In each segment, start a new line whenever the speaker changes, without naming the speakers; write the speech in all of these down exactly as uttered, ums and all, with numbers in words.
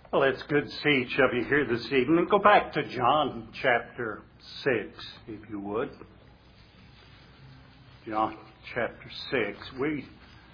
Well, it's good to see each of you here this evening. Go back to John chapter six, if you would. John chapter six. We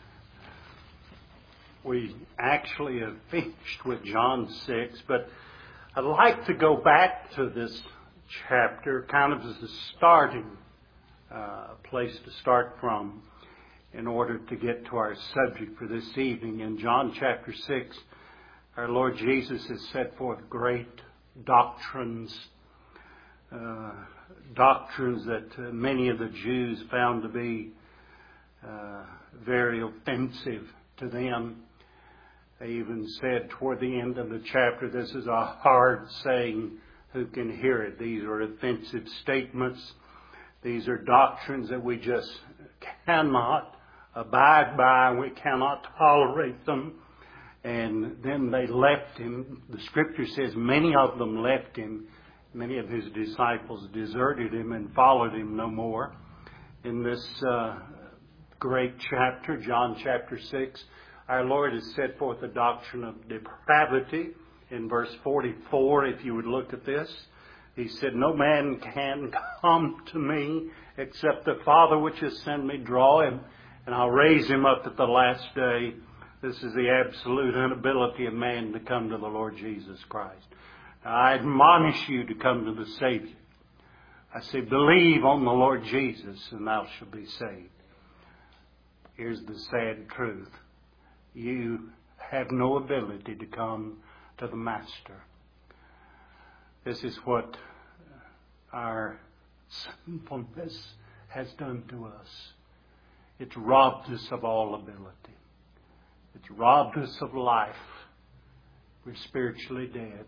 we actually have finished with John six, but I'd like to go back to this chapter kind of as a starting uh, place to start from in order to get to our subject for this evening. In John chapter six, our Lord Jesus has set forth great doctrines, uh, doctrines that uh, many of the Jews found to be uh, very offensive to them. They even said toward the end of the chapter, this is a hard saying, who can hear it? These are offensive statements. These are doctrines that we just cannot abide by. We cannot tolerate them. And then they left him. The scripture says many of them left him. Many of his disciples deserted him and followed him no more. In this uh, great chapter, John chapter six, our Lord has set forth the doctrine of depravity. In verse forty-four, if you would look at this, He said, no man can come to me except the Father which has sent me draw him, and I'll raise him up at the last day. This is the absolute inability of man to come to the Lord Jesus Christ. I admonish you to come to the Savior. I say, believe on the Lord Jesus and thou shalt be saved. Here's the sad truth. You have no ability to come to the Master. This is what our sinfulness has done to us. It's robbed us of all ability. It's robbed us of life. We're spiritually dead.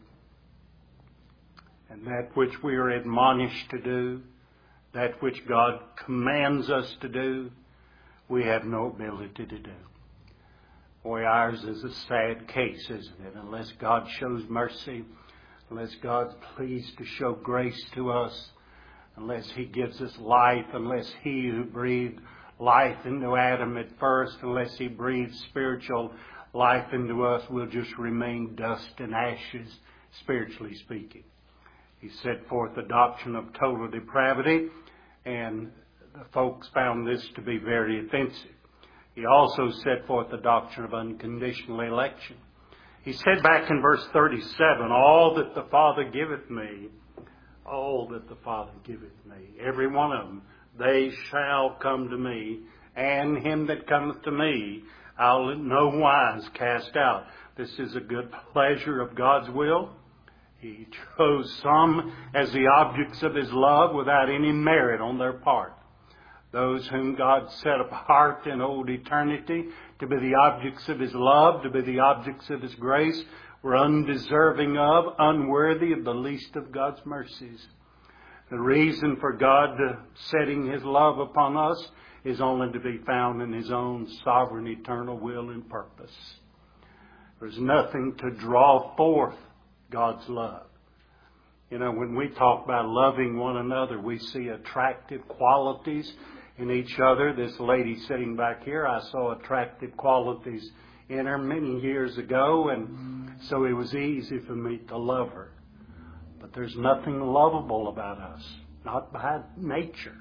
And that which we are admonished to do, that which God commands us to do, we have no ability to do. Boy, ours is a sad case, isn't it? Unless God shows mercy, unless God's pleased to show grace to us, unless He gives us life, unless He who breathed life into Adam at first, unless He breathes spiritual life into us, we'll just remain dust and ashes, spiritually speaking. He set forth the doctrine of total depravity, and the folks found this to be very offensive. He also set forth the doctrine of unconditional election. He said back in verse thirty-seven, all that the Father giveth me, all that the Father giveth me, every one of them, they shall come to me, and him that cometh to me, I'll in no wise cast out. This is a good pleasure of God's will. He chose some as the objects of His love without any merit on their part. Those whom God set apart in old eternity to be the objects of His love, to be the objects of His grace, were undeserving of, unworthy of the least of God's mercies. The reason for God setting His love upon us is only to be found in His own sovereign, eternal will and purpose. There's nothing to draw forth God's love. You know, when we talk about loving one another, we see attractive qualities in each other. This lady sitting back here, I saw attractive qualities in her many years ago, and so it was easy for me to love her. But there's nothing lovable about us, not by nature.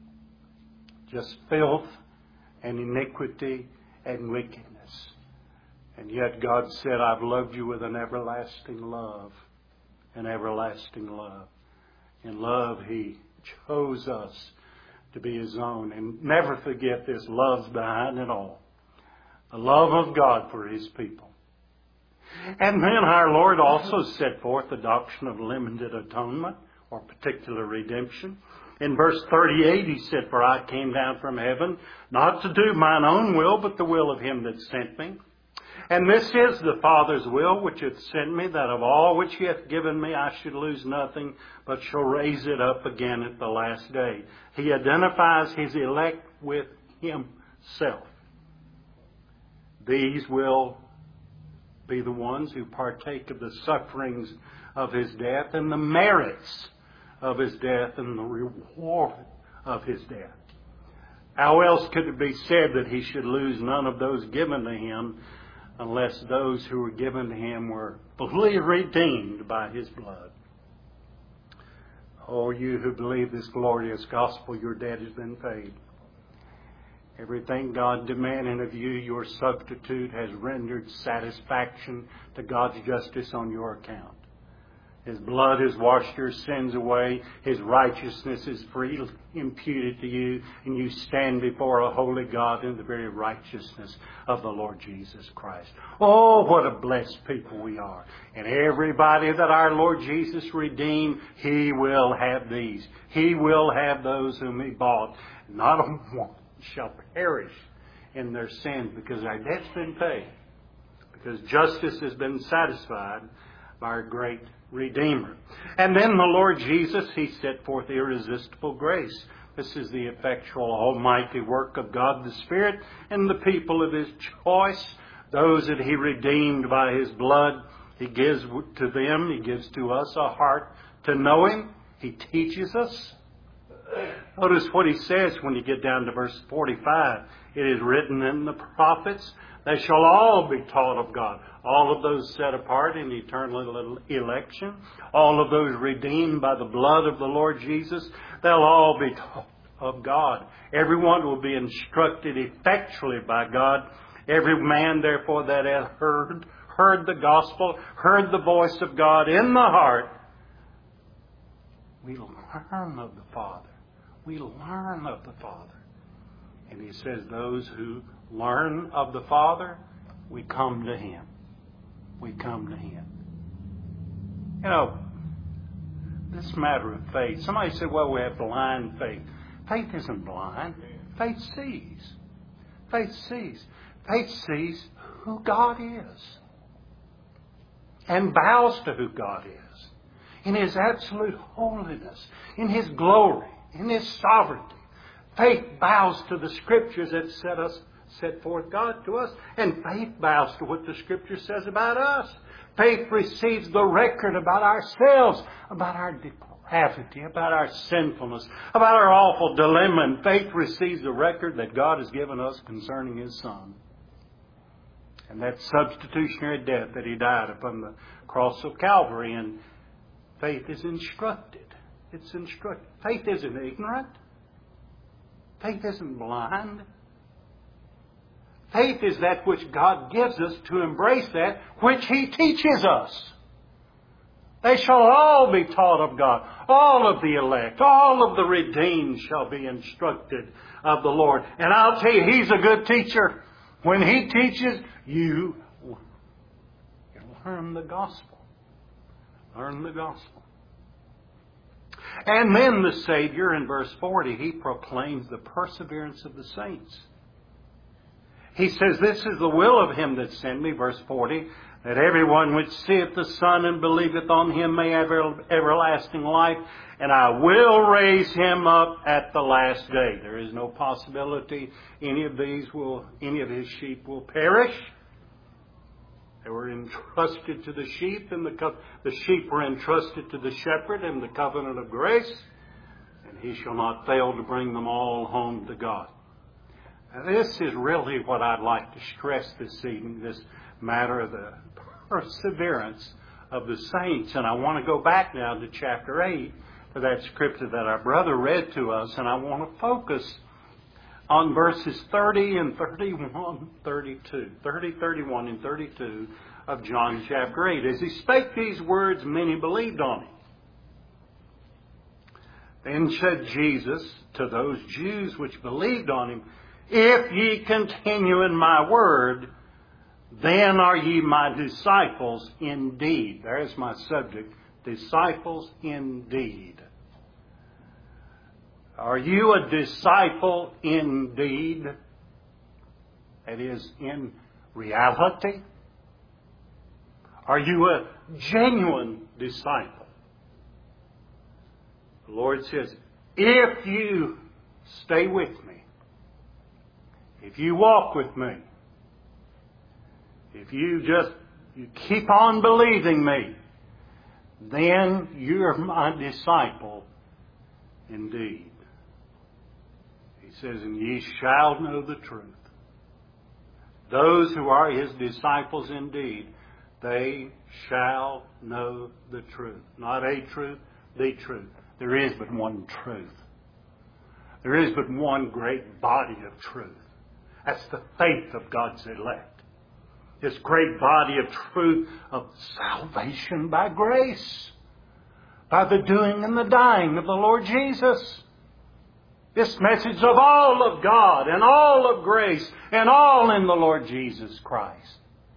Just filth and iniquity and wickedness. And yet God said, I've loved you with an everlasting love. An everlasting love. In love, He chose us to be His own. And never forget this, love's behind it all. The love of God for His people. And then our Lord also set forth the doctrine of limited atonement or particular redemption. In verse thirty-eight, He said, for I came down from heaven not to do mine own will, but the will of Him that sent me. And this is the Father's will which hath sent me, that of all which He hath given me I should lose nothing, but shall raise it up again at the last day. He identifies His elect with Himself. These will be the ones who partake of the sufferings of His death and the merits of His death and the reward of His death. How else could it be said that He should lose none of those given to Him unless those who were given to him were fully redeemed by his blood. Oh, you who believe this glorious gospel, your debt has been paid. Everything God demanded of you, your substitute has rendered satisfaction to God's justice on your account. His blood has washed your sins away. His righteousness is freely imputed to you. And you stand before a holy God in the very righteousness of the Lord Jesus Christ. Oh, what a blessed people we are. And everybody that our Lord Jesus redeemed, He will have these. He will have those whom He bought. Not a one shall perish in their sins, because our debt's been paid. Because justice has been satisfied by our great Redeemer. And then the Lord Jesus, He set forth irresistible grace. This is the effectual, almighty work of God the Spirit and the people of His choice. Those that He redeemed by His blood, He gives to them, He gives to us a heart to know Him. He teaches us. Notice what He says when you get down to verse forty-five. It is written in the prophets, they shall all be taught of God. All of those set apart in eternal election, all of those redeemed by the blood of the Lord Jesus, they'll all be taught of God. Everyone will be instructed effectually by God. Every man, therefore, that hath heard, heard the gospel, heard the voice of God in the heart, we learn of the Father. We learn of the Father. And He says those who learn of the Father, we come to Him. We come to Him. You know, this matter of faith. Somebody said, well, we have blind faith. Faith isn't blind. Faith sees. Faith sees. Faith sees who God is. And bows to who God is. In His absolute holiness. In His glory. In His sovereignty. Faith bows to the Scriptures that set us set forth God to us. And faith bows to what the Scripture says about us. Faith receives the record about ourselves, about our depravity, about our sinfulness, about our awful dilemma. And faith receives the record that God has given us concerning His Son. And that substitutionary death that He died upon the cross of Calvary. And faith is instructed. It's instructed. Faith isn't ignorant. Faith isn't blind. Faith is that which God gives us to embrace that which He teaches us. They shall all be taught of God. All of the elect, all of the redeemed shall be instructed of the Lord. And I'll tell you, He's a good teacher. When He teaches, you learn the gospel. Learn the gospel. And then the Savior, in verse forty, He proclaims the perseverance of the saints. He says, this is the will of Him that sent me, verse forty, that everyone which seeth the Son and believeth on Him may have everlasting life, and I will raise him up at the last day. There is no possibility any of these will, any of His sheep will perish. They were entrusted to the sheep, and the, co- the sheep were entrusted to the shepherd in the covenant of grace, and He shall not fail to bring them all home to God. Now, this is really what I'd like to stress this evening, this matter of the perseverance of the saints. And I want to go back now to chapter eight, to that scripture that our brother read to us, and I want to focus on verses thirty and thirty-one, thirty-two. thirty, thirty-one, and thirty-two of John chapter eight. As He spake these words, many believed on Him. Then said Jesus to those Jews which believed on Him, if ye continue in my word, then are ye my disciples indeed. There's my subject. Disciples indeed. Are you a disciple indeed? That is, in reality? Are you a genuine disciple? The Lord says, if you stay with me, if you walk with me, if you just you keep on believing me, then you're my disciple indeed. He says, and ye shall know the truth. those who are His disciples indeed, they shall know the truth. Not a truth, the truth. There is but one truth. There is but one great body of truth. That's the faith of God's elect. This great body of truth of salvation by grace, by the doing and the dying of the Lord Jesus. This message of all of God and all of grace and all in the Lord Jesus Christ.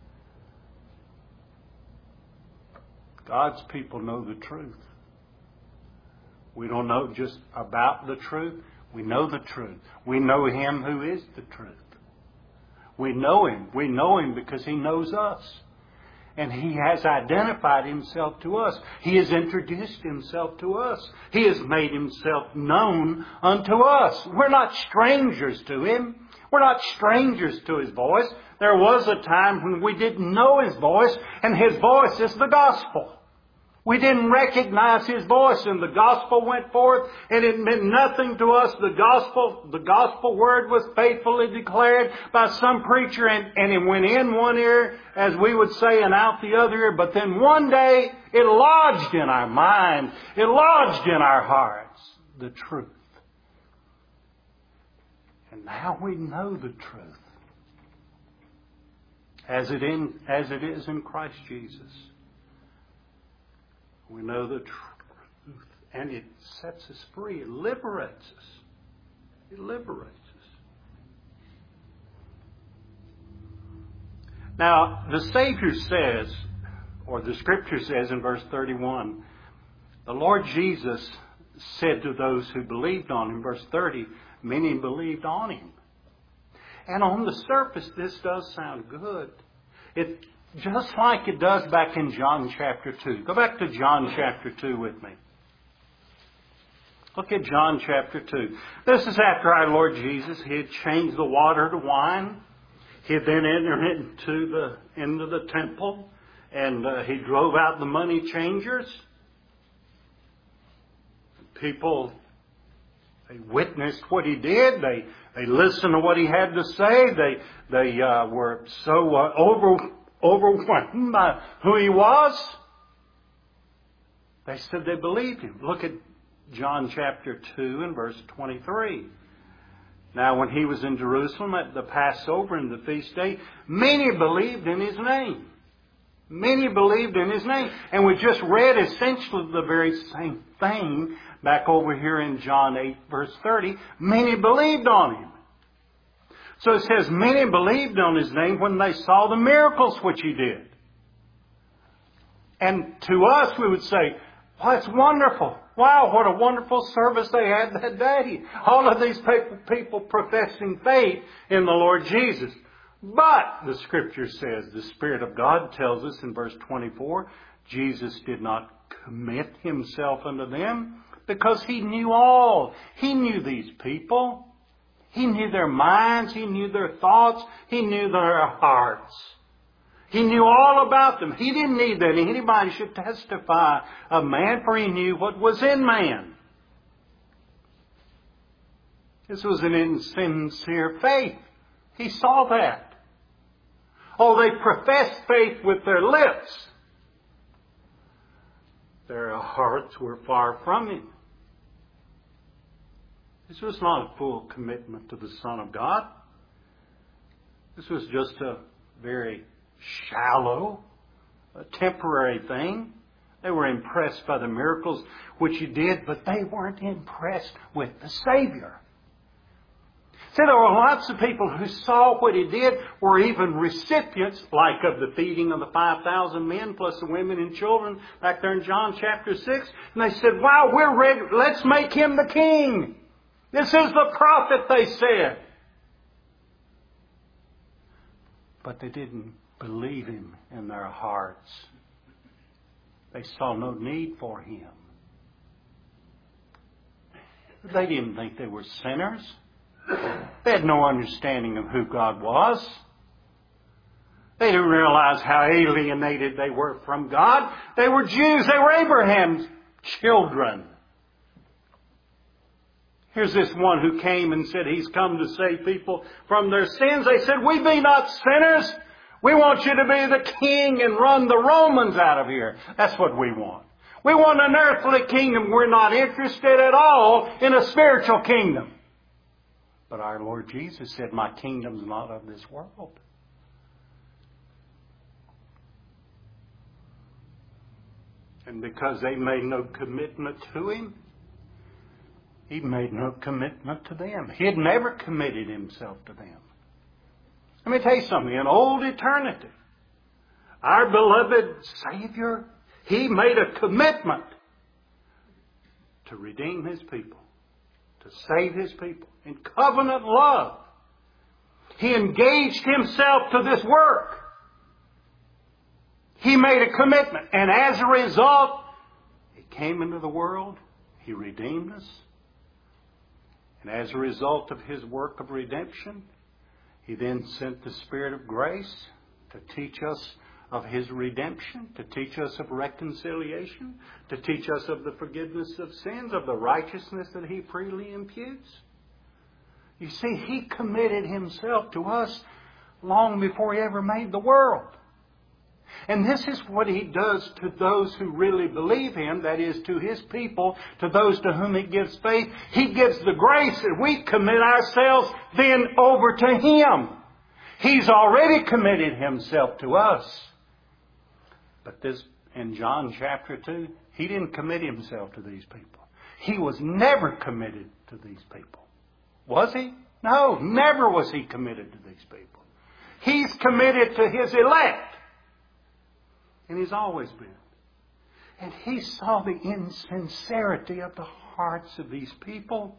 God's people know the truth. We don't know just about the truth. We know the truth. We know Him who is the truth. We know Him. We know Him because He knows us. And He has identified Himself to us. He has introduced Himself to us. He has made Himself known unto us. We're not strangers to Him. We're not strangers to His voice. There was a time when we didn't know His voice, and His voice is the gospel. We didn't recognize His voice, and the gospel went forth, and it meant nothing to us. The gospel, the gospel word was faithfully declared by some preacher, and, and it went in one ear, as we would say, and out the other ear. But then one day, it lodged in our mind. It lodged in our hearts, the truth. And now we know the truth, as it, in, as it is in Christ Jesus. We know the truth, and it sets us free. It liberates us. It liberates us. Now, the Savior says, or the Scripture says in verse thirty-one, the Lord Jesus said to those who believed on Him, verse thirty, many believed on Him. And on the surface, this does sound good. It Just like it does back in John chapter two. Go back to John chapter two with me. Look at John chapter two. This is after our Lord Jesus. He had changed the water to wine. He had then entered into the, into the temple. And uh, He drove out the money changers. People, they witnessed what He did. They, they listened to what He had to say. They, they uh, were so uh, over... overwhelmed by who He was. They said they believed Him. Look at John chapter two and verse twenty-three. Now when He was in Jerusalem at the Passover and the feast day, many believed in His name. Many believed in His name. And we just read essentially the very same thing back over here in John eight verse thirty. Many believed on Him. So it says, many believed on His name when they saw the miracles which He did. And to us, we would say, well, that's wonderful. Wow, what a wonderful service they had that day. All of these people, people professing faith in the Lord Jesus. But, the Scripture says, the Spirit of God tells us in verse twenty-four, Jesus did not commit Himself unto them because He knew all. He knew these people. He knew their minds. He knew their thoughts. He knew their hearts. He knew all about them. He didn't need that anybody should testify of man, for He knew what was in man. This was an insincere faith. He saw that. Oh, they professed faith with their lips. Their hearts were far from Him. This was not a full commitment to the Son of God. This was just a very shallow, a temporary thing. They were impressed by the miracles which He did, but they weren't impressed with the Savior. See, there were lots of people who saw what He did, were even recipients, like of the feeding of the five thousand men, plus the women and children, back there in John chapter six. And they said, wow, we're ready. Let's make Him the King. This is the prophet, they said. But they didn't believe Him in their hearts. They saw no need for Him. They didn't think they were sinners. They had no understanding of who God was. They didn't realize how alienated they were from God. They were Jews. They were Abraham's children. Here's this one who came and said he's come to save people from their sins. They said, we be not sinners. We want you to be the king and run the Romans out of here. That's what we want. We want an earthly kingdom. We're not interested at all in a spiritual kingdom. But our Lord Jesus said, my kingdom's not of this world. And because they made no commitment to Him, He made no commitment to them. He had never committed Himself to them. Let me tell you something. In old eternity, our beloved Savior, He made a commitment to redeem His people, to save His people in covenant love. He engaged Himself to this work. He made a commitment. And as a result, He came into the world. He redeemed us. And as a result of His work of redemption, He then sent the Spirit of grace to teach us of His redemption, to teach us of reconciliation, to teach us of the forgiveness of sins, of the righteousness that He freely imputes. You see, He committed Himself to us long before He ever made the world. And this is what He does to those who really believe Him, that is, to His people, to those to whom He gives faith. He gives the grace that we commit ourselves then over to Him. He's already committed Himself to us. But this, in John chapter two, He didn't commit Himself to these people. He was never committed to these people. Was He? No, never was He committed to these people. He's committed to His elect. And He's always been. And He saw the insincerity of the hearts of these people.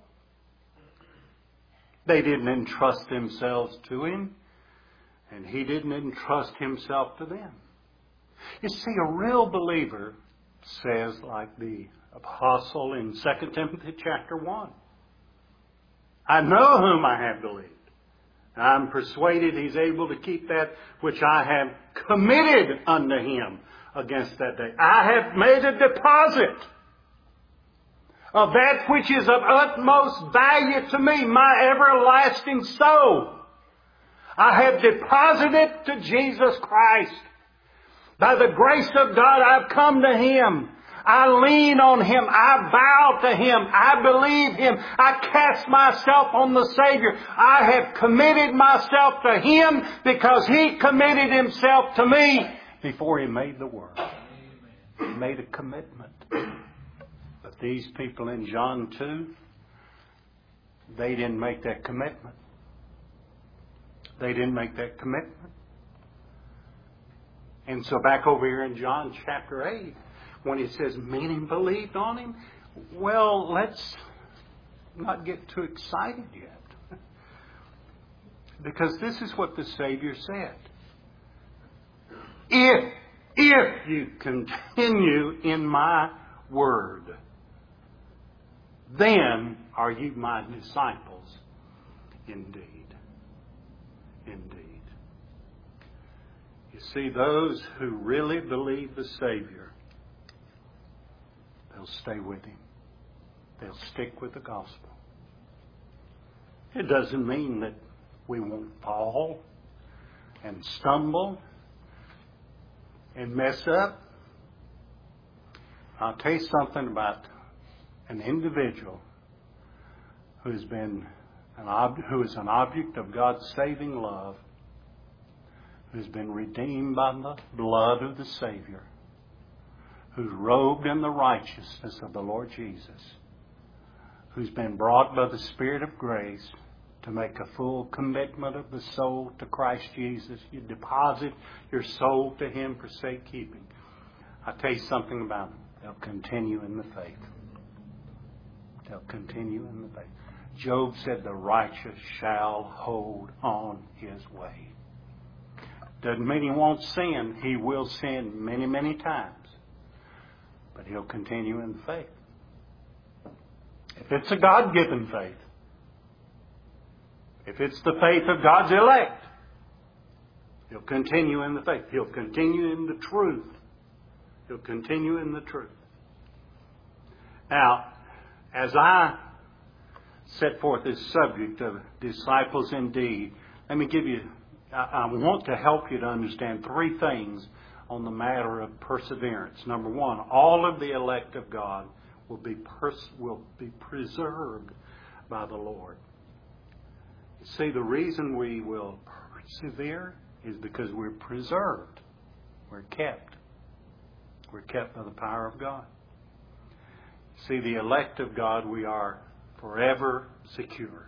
They didn't entrust themselves to Him. And He didn't entrust Himself to them. You see, a real believer says, like the apostle in Second Timothy chapter one, I know whom I have believed. I'm persuaded He's able to keep that which I have committed unto Him against that day. I have made a deposit of that which is of utmost value to me, my everlasting soul. I have deposited to Jesus Christ. By the grace of God, I've come to Him. I lean on Him. I bow to Him. I believe Him. I cast myself on the Savior. I have committed myself to Him because He committed Himself to me before He made the world. He made a commitment. But these people in John two, they didn't make that commitment. They didn't make that commitment. And so back over here in John chapter eight, when He says, many believed on Him, well, let's not get too excited yet. Because this is what the Savior said. If, if you continue in my word, then are you my disciples indeed. Indeed. You see, those who really believe the Savior, they'll stay with Him. They'll stick with the gospel. It doesn't mean that we won't fall and stumble and mess up. I'll tell you something about an individual who's been an ob- who is an object of God's saving love, who's been redeemed by the blood of the Savior, who's robed in the righteousness of the Lord Jesus, who's been brought by the Spirit of grace to make a full commitment of the soul to Christ Jesus. You deposit your soul to Him for safekeeping. I'll tell you something about them. They'll continue in the faith. They'll continue in the faith. Job said, the righteous shall hold on his way. Doesn't mean he won't sin. He will sin many, many times. But he'll continue in the faith. If it's a God-given faith, if it's the faith of God's elect, he'll continue in the faith. He'll continue in the truth. He'll continue in the truth. Now, as I set forth this subject of disciples indeed, let me give you, I, I want to help you to understand three things on the matter of perseverance. Number one, all of the elect of God will be pers- will be preserved by the Lord. See, the reason we will persevere is because we're preserved. We're kept. We're kept by the power of God. See, the elect of God, we are forever secure.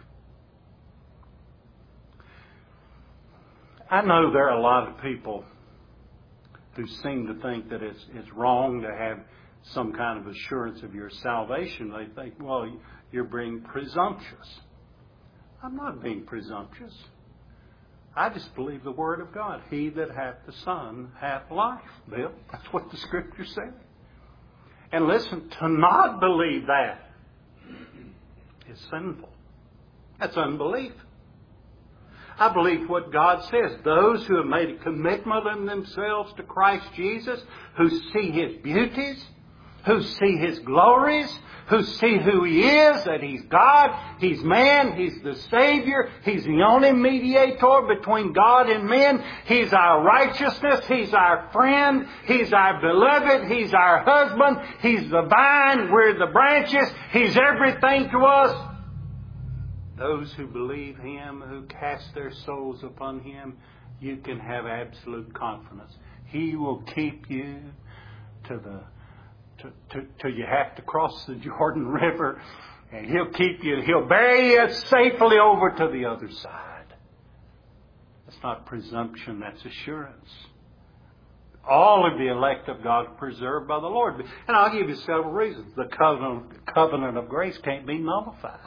I know there are a lot of people who seem to think that it's, it's wrong to have some kind of assurance of your salvation. They think, well, you're being presumptuous. I'm not being presumptuous. I just believe the Word of God. He that hath the Son hath life, Bill. That's what the Scripture says. And listen, to not believe that is sinful. That's unbelief. I believe what God says. Those who have made a commitment in themselves to Christ Jesus, who see His beauties, who see His glories, who see who He is, that He's God, He's man, He's the Savior, He's the only mediator between God and men, He's our righteousness, He's our friend, He's our beloved, He's our husband, He's the vine, we're the branches, He's everything to us. Those who believe Him, who cast their souls upon Him, you can have absolute confidence. He will keep you to the to, to, till you have to cross the Jordan River, and He'll keep you. He'll bear you safely over to the other side. That's not presumption. That's assurance. All of the elect of God are preserved by the Lord, and I'll give you several reasons. The covenant, covenant of grace can't be nullified.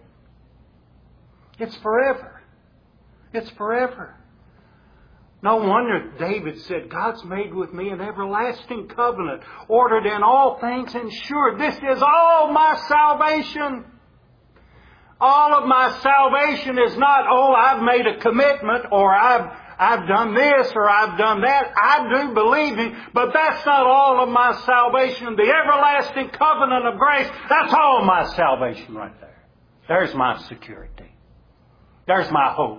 It's forever. It's forever. No wonder David said, God's made with me an everlasting covenant, ordered in all things and sure. This is all my salvation. All of my salvation is not, oh, I've made a commitment, or I've, I've done this, or I've done that. I do believe Him, but that's not all of my salvation. The everlasting covenant of grace, that's all my salvation right there. There's my security. There's my hope.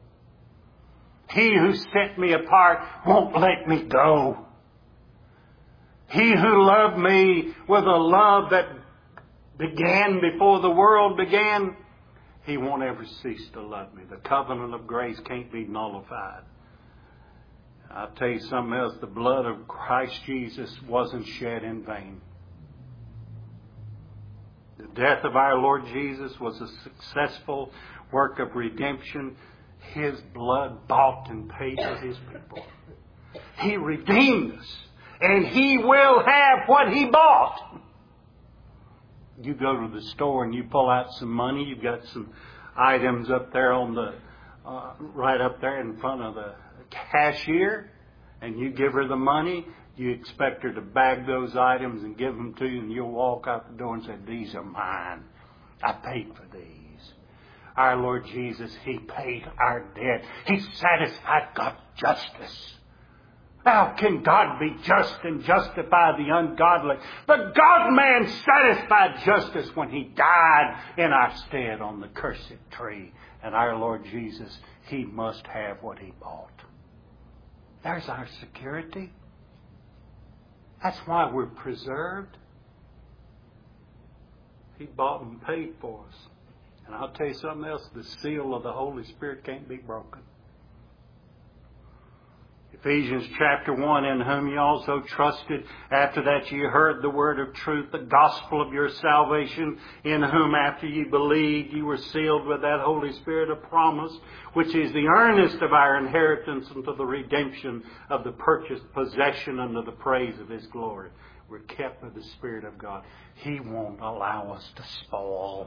He who set me apart won't let me go. He who loved me with a love that began before the world began, He won't ever cease to love me. The covenant of grace can't be nullified. I'll tell you something else. The blood of Christ Jesus wasn't shed in vain. The death of our Lord Jesus was a successful work of redemption. His blood bought and paid for His people. He redeemed us. And He will have what He bought. You go to the store and you pull out some money. You've got some items up there on the, uh, right up there in front of the cashier. And you give her the money. You expect her to bag those items and give them to you. And you'll walk out the door and say, these are mine. I paid for these. Our Lord Jesus, He paid our debt. He satisfied God's justice. How can God be just and justify the ungodly? The God-man satisfied justice when He died in our stead on the cursed tree. And our Lord Jesus, He must have what He bought. There's our security. That's why we're preserved. He bought and paid for us. And I'll tell you something else. The seal of the Holy Spirit can't be broken. Ephesians chapter one, in whom you also trusted, after that you heard the word of truth, the gospel of your salvation, in whom after you believed you were sealed with that Holy Spirit of promise, which is the earnest of our inheritance unto the redemption of the purchased possession unto the praise of His glory. We're kept with the Spirit of God. He won't allow us to spoil.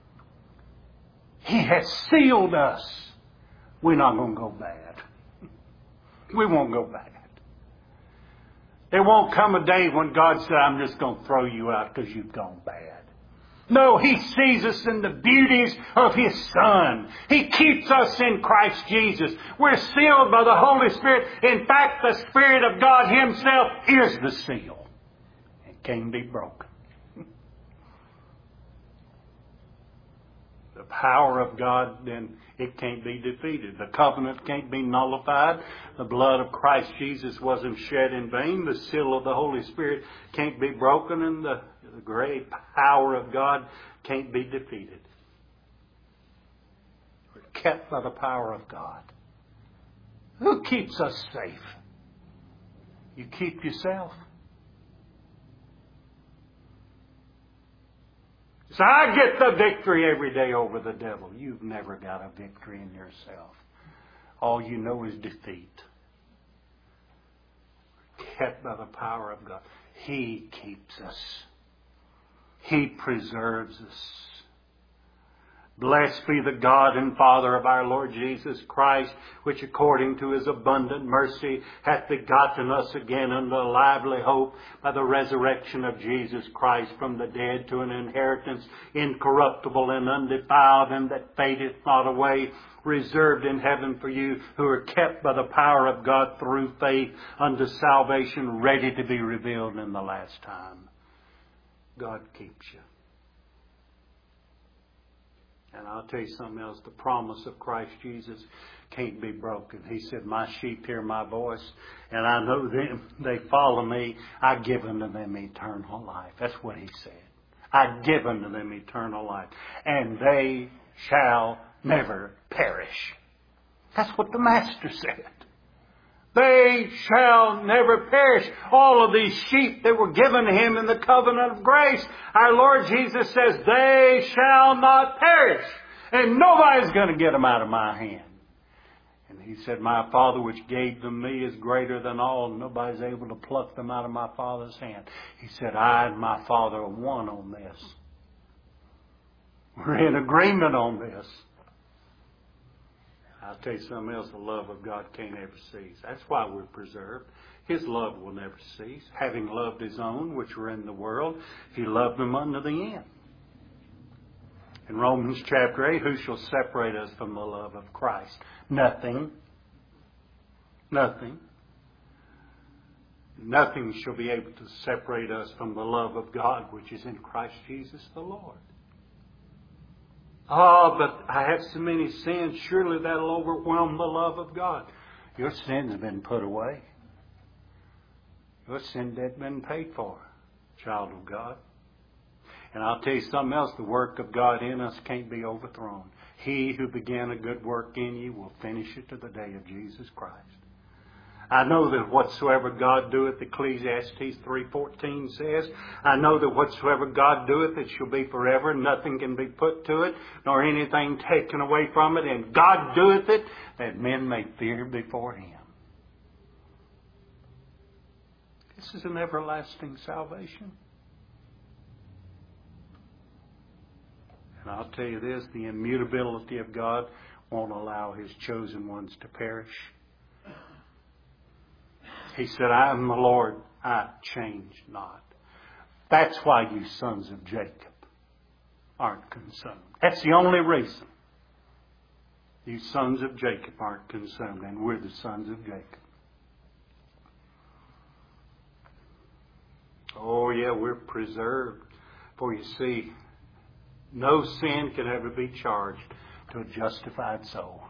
He has sealed us. We're not going to go bad. We won't go bad. There won't come a day when God said, I'm just going to throw you out because you've gone bad. No, He sees us in the beauties of His Son. He keeps us in Christ Jesus. We're sealed by the Holy Spirit. In fact, the Spirit of God Himself is the seal. It can't be broken. power of God, then it can't be defeated. The covenant can't be nullified. The blood of Christ Jesus wasn't shed in vain. The seal of the Holy Spirit can't be broken, and the, the great power of God can't be defeated. We're kept by the power of God. Who keeps us safe? You keep yourself. So I get the victory every day over the devil. You've never got a victory in yourself. All you know is defeat. Kept by the power of God. He keeps us. He preserves us. Blessed be the God and Father of our Lord Jesus Christ, which according to His abundant mercy hath begotten us again unto a lively hope by the resurrection of Jesus Christ from the dead, to an inheritance incorruptible and undefiled, and that fadeth not away, reserved in heaven for you, who are kept by the power of God through faith unto salvation, ready to be revealed in the last time. God keeps you. And I'll tell you something else. The promise of Christ Jesus can't be broken. He said, my sheep hear my voice, and I know them. They follow me. I give unto them eternal life. That's what He said. I give unto them eternal life, and they shall never perish. That's what the Master said. They shall never perish. All of these sheep that were given to Him in the covenant of grace, our Lord Jesus says, they shall not perish. And nobody's going to get them out of my hand. And He said, my Father which gave them me is greater than all. And nobody's able to pluck them out of my Father's hand. He said, I and my Father are one on this. We're in agreement on this. I'll tell you something else, the love of God can't ever cease. That's why we're preserved. His love will never cease. Having loved His own, which were in the world, He loved them unto the end. In Romans chapter eight, who shall separate us from the love of Christ? Nothing. Nothing. Nothing shall be able to separate us from the love of God, which is in Christ Jesus the Lord. Oh, but I have so many sins. Surely that'll overwhelm the love of God. Your sins have been put away. Your sin debt has been paid for, child of God. And I'll tell you something else. The work of God in us can't be overthrown. He who began a good work in you will finish it to the day of Jesus Christ. I know that whatsoever God doeth, Ecclesiastes three fourteen says, I know that whatsoever God doeth, it shall be forever. Nothing can be put to it, nor anything taken away from it. And God doeth it, that men may fear before Him. This is an everlasting salvation. And I'll tell you this, the immutability of God won't allow His chosen ones to perish. He said, I am the Lord, I change not. That's why you sons of Jacob aren't consumed. That's the only reason. You sons of Jacob aren't consumed, and we're the sons of Jacob. Oh yeah, we're preserved. For you see, no sin can ever be charged to a justified soul.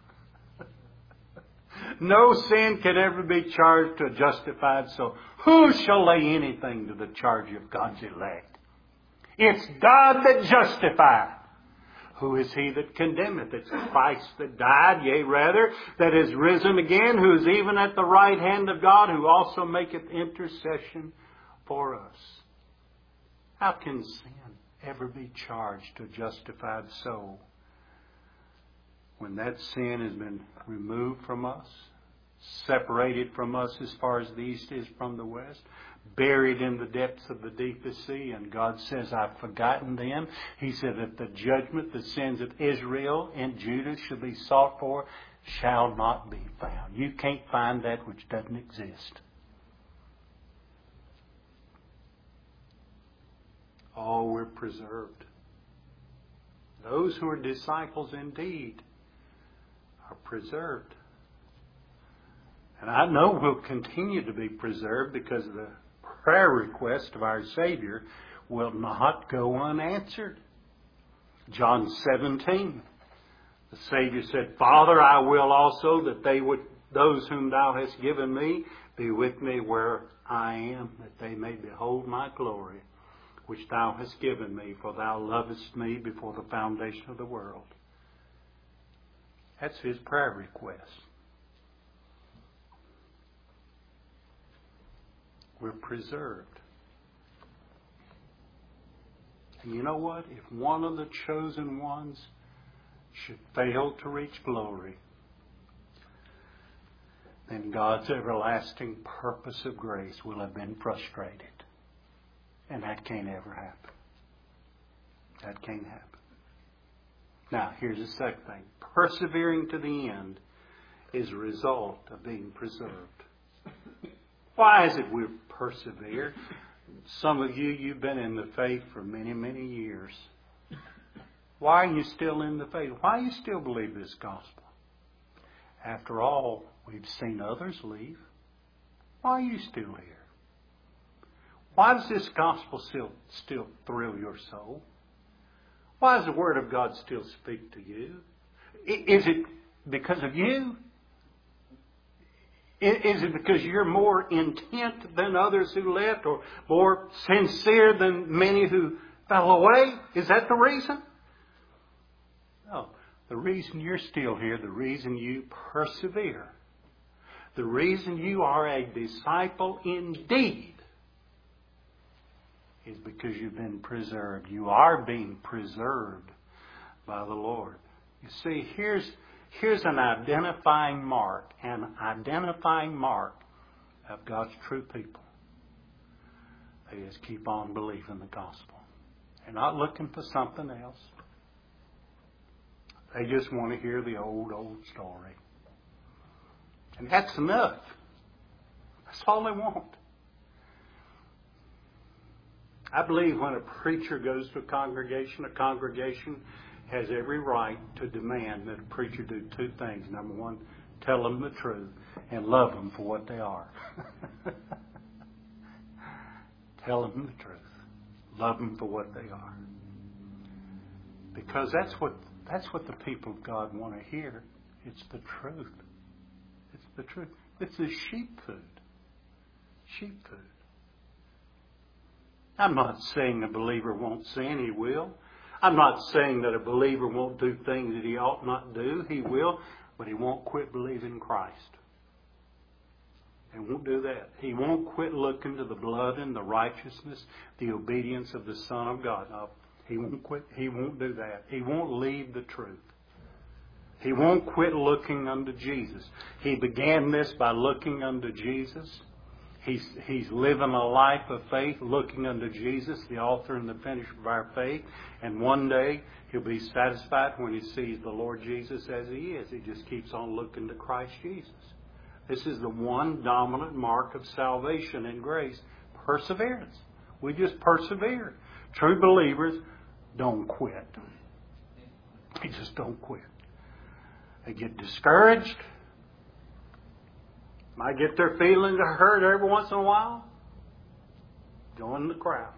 No sin can ever be charged to a justified soul. Who shall lay anything to the charge of God's elect? It's God that justifieth. Who is he that condemneth? It's Christ that died, yea, rather, that is risen again, who is even at the right hand of God, who also maketh intercession for us. How can sin ever be charged to a justified soul when that sin has been removed from us, separated from us as far as the east is from the west, buried in the depths of the deepest sea, and God says, I've forgotten them. He said that the judgment, the sins of Israel and Judah should be sought for, shall not be found. You can't find that which doesn't exist. Oh, we're preserved. Those who are disciples indeed are preserved. And I know we'll continue to be preserved because the prayer request of our Savior will not go unanswered. John seventeen, the Savior said, Father, I will also that they would, those whom thou hast given me, be with me where I am, that they may behold my glory, which thou hast given me, for thou lovest me before the foundation of the world. That's his prayer request. We're preserved. And you know what? If one of the chosen ones should fail to reach glory, then God's everlasting purpose of grace will have been frustrated. And that can't ever happen. That can't happen. Now, here's the second thing. Persevering to the end is a result of being preserved. Why is it we persevere? Some of you, you've been in the faith for many, many years. Why are you still in the faith? Why do you still believe this gospel? After all, we've seen others leave. Why are you still here? Why does this gospel still, still thrill your soul? Why does the Word of God still speak to you? Is it because of you? Is it because you're more intent than others who left, or more sincere than many who fell away? Is that the reason? No. The reason you're still here, the reason you persevere, the reason you are a disciple indeed, is because you've been preserved. You are being preserved by the Lord. You see, here's here's an identifying mark, an identifying mark of God's true people. They just keep on believing the gospel. They're not looking for something else. They just want to hear the old, old story. And that's enough. That's all they want. I believe when a preacher goes to a congregation, a congregation has every right to demand that a preacher do two things. Number one, tell them the truth and love them for what they are. Tell them the truth. Love them for what they are. Because that's what that's what the people of God want to hear. It's the truth. It's the truth. It's the sheep food. Sheep food. I'm not saying a believer won't sin. He will. I'm not saying that a believer won't do things that he ought not do. He will. But he won't quit believing Christ. He won't do that. He won't quit looking to the blood and the righteousness, the obedience of the Son of God. No, he won't quit. He won't do that. He won't leave the truth. He won't quit looking unto Jesus. He began this by looking unto Jesus. He's, he's living a life of faith, looking unto Jesus, the author and the finisher of our faith. And one day he'll be satisfied when he sees the Lord Jesus as he is. He just keeps on looking to Christ Jesus. This is the one dominant mark of salvation and grace, perseverance. We just persevere. True believers don't quit. They just don't quit. They get discouraged. Might get their feelings hurt every once in a while. Join the crowd.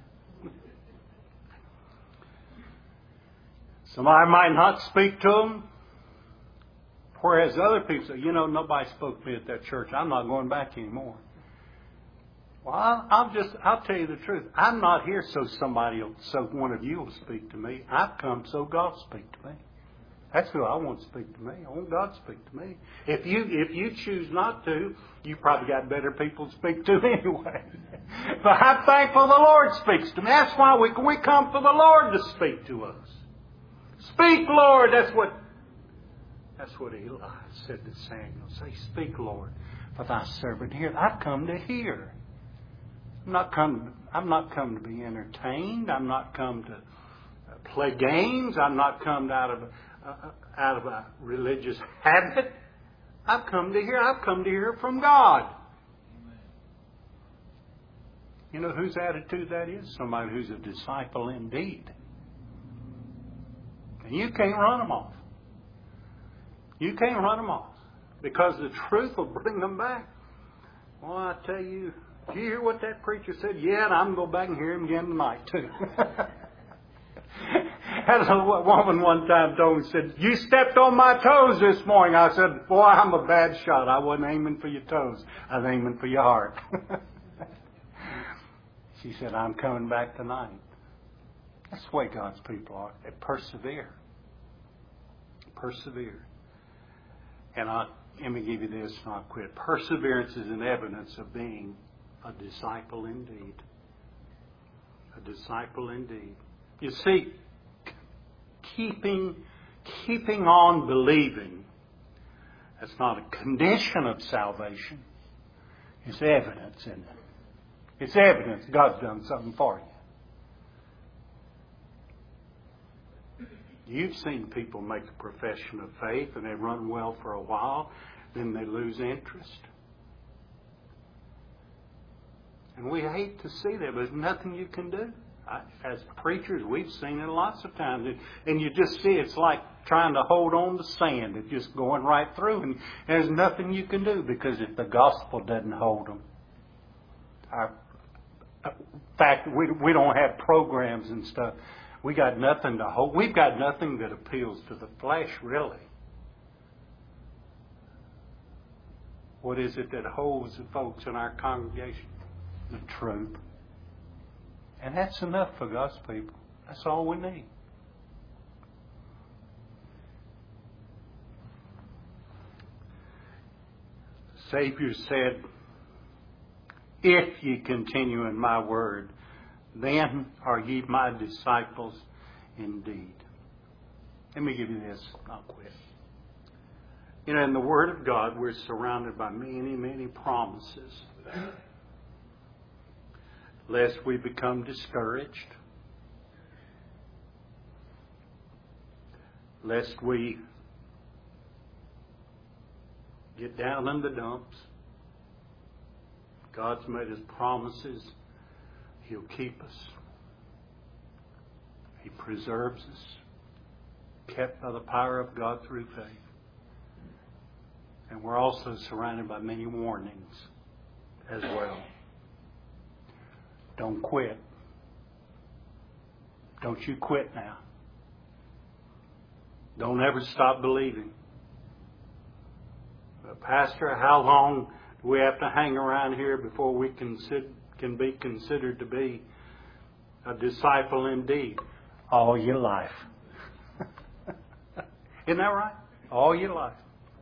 Somebody might not speak to them. Whereas other people say, you know, nobody spoke to me at that church. I'm not going back anymore. Well, I'll, I'll just, I'll tell you the truth. I'm not here so somebody, will, so one of you will speak to me. I've come so God will speak to me. That's who I want to speak to me. I want God to speak to me. If you if you choose not to, you probably got better people to speak to anyway. But I'm thankful the Lord speaks to me. That's why we we come for the Lord to speak to us. Speak, Lord. That's what that's what Eli said to Samuel. Say, speak, Lord, for thy servant heareth. I've come to hear. I'm not come. I'm not come to be entertained. I'm not come to play games. I'm not come out of. Uh, out of a religious habit. I've come to hear. I've come to hear from God. Amen. You know whose attitude that is? Somebody who's a disciple indeed. And you can't run them off. You can't run them off. Because the truth will bring them back. Well, I tell you, did you hear what that preacher said? Yeah, and I'm going to go back and hear him again tonight too. Had a woman one time told me, said, "You stepped on my toes this morning." I said, "Boy, I'm a bad shot. I wasn't aiming for your toes. I was aiming for your heart." She said, "I'm coming back tonight." That's the way God's people are. They persevere. Persevere. And I, let me give you this and I'll quit. Perseverance is an evidence of being a disciple indeed. A disciple indeed. You see, keeping, keeping on believing, that's not a condition of salvation. It's evidence, isn't it? It's evidence God's done something for you. You've seen people make a profession of faith and they run well for a while, then they lose interest. And we hate to see that, but there's nothing you can do. I, as preachers, we've seen it lots of times. And you just see it's like trying to hold on to sand. It's just going right through. And there's nothing you can do because if the gospel doesn't hold them. Our, in fact, we, we don't have programs and stuff. We got nothing to hold. We've got nothing that appeals to the flesh, really. What is it that holds the folks in our congregation? The truth. And that's enough for God's people. That's all we need. The Savior said, "If ye continue in my word, then are ye my disciples indeed." Let me give you this. I'll quit. You know, in the Word of God, we're surrounded by many, many promises. Lest we become discouraged. Lest we get down in the dumps. God's made us promises. He'll keep us. He preserves us. Kept by the power of God through faith. And we're also surrounded by many warnings as well. Don't quit. Don't you quit now. Don't ever stop believing. But Pastor, how long do we have to hang around here before we consider, can be considered to be a disciple indeed? All your life. Isn't that right? All your life.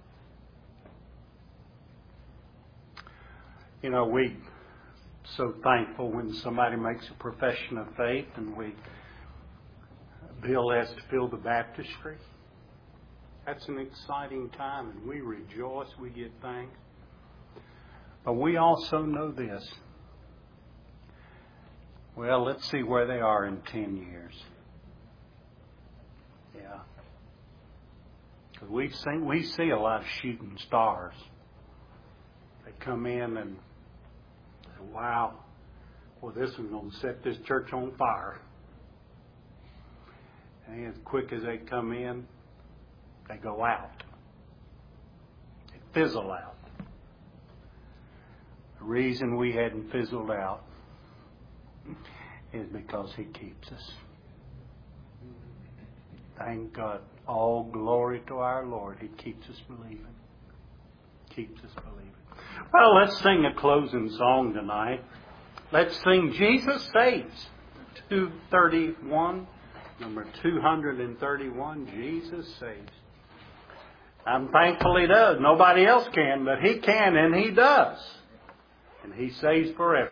You know, we so thankful when somebody makes a profession of faith and we Bill has to fill the baptistry. That's an exciting time and we rejoice, we get thanks. But we also know this. Well, let's see where they are in ten years. Yeah. Because we've seen, we see a lot of shooting stars. They come in and say, "Wow, well, this is going to set this church on fire." And as quick as they come in, they go out. They fizzle out. The reason we hadn't fizzled out is because He keeps us. Thank God. All glory to our Lord. He keeps us believing. Keeps us believing. Well, let's sing a closing song tonight. Let's sing Jesus Saves. two thirty-one. Number two thirty-one. Jesus Saves. I'm thankful He does. Nobody else can, but He can and He does. And He saves forever.